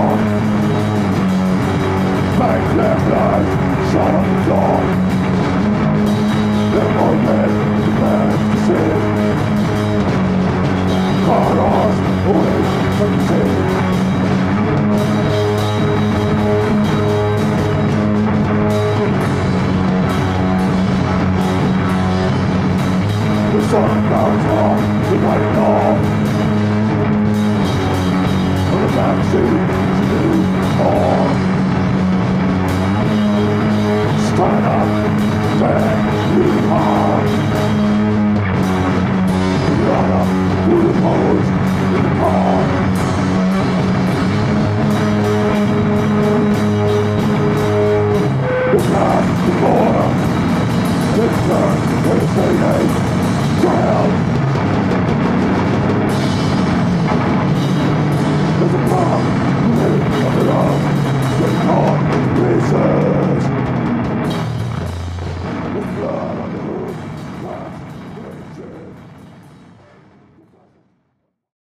Make their blood shine dawn. The moment demands to see colors with fatigue. The sun comes on the night long. On the backseat